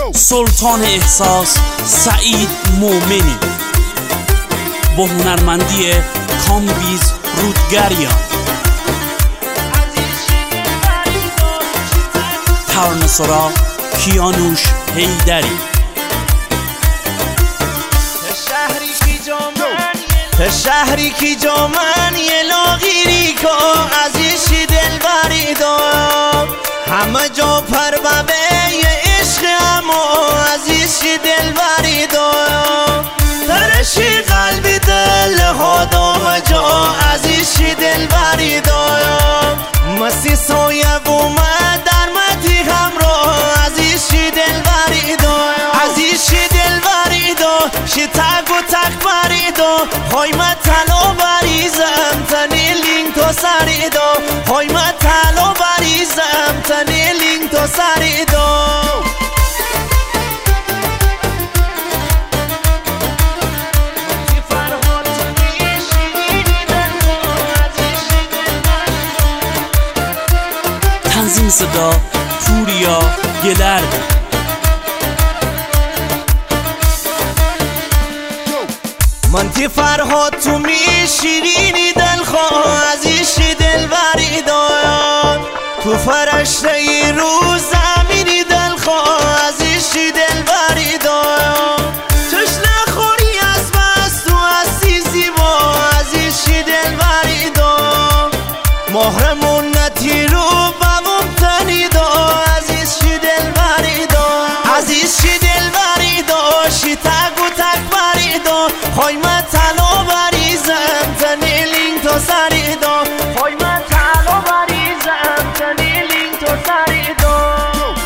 سلطان احساس سعید مومنی با هنرمندی کامبیز رودگریان، ترانه‌سرا کیانوش حیدری. شهری کی جامن یه لاغیری که عزیزی دل بریدم، همه جا پربابه یه عشق اما عزیزی دل بریدم، ترشی قلبی دل خودم جا عزیزی دل بریدم، مسی سایه اومد در مدی همراه عزیزی دل بریدم، عزیزی دل بریدم شی تک و تک بریدم، های من تلا بریزم تنی لینگ تو سریدم، های من تلا بریزم تنی لینگ تو سریدم. تنظیم صدا پوریا گلرد. من تی فرهاد تو می شیرینی دلخواه عزیزی دل بریدم، تو فرشته ای رو زمینی دلخواه عزیزی دل بریدم، چش نخوری از بس تو عزیزی با عزیزی دل بریدم، مهر منتی رو بابم تنیدم عزیزی دل بریدم، عزیزی دل بریدم شی تک و تک بریدم، های من تلا بریزم تنی لینگ تو سریدم، های من تلا بریزم تنی لینگ تو سریدم.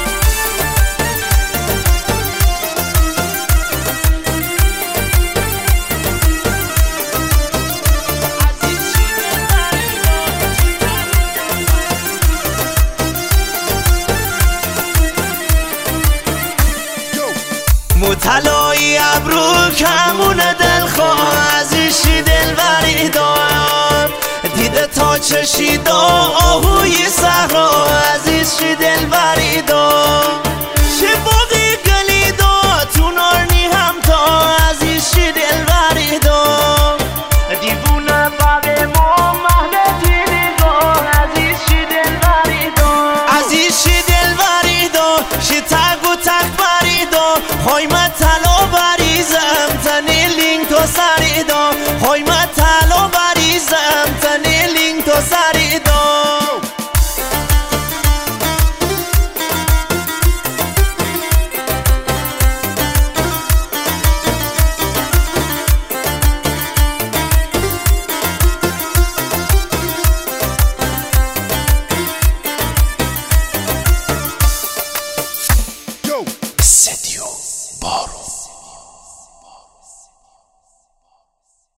مطلعی ابرو کمون دلخواه عزیزی دل بریدم، دیده تا چشید آهوی صحرا عزیزی دل بریدم، چه باقی گلیدا تو نارنی هم تا عزیزی دل بریدم، دیوونه باقی ما محله دیدگاه عزیزی دل بریدم، عزیزی دل بریدم شی تک و تک بریدم، های من تلا بریزم تنی لینگ تو سریدم، های من تلا بریزم تنی لینگ تو سریدم. سدیو بارو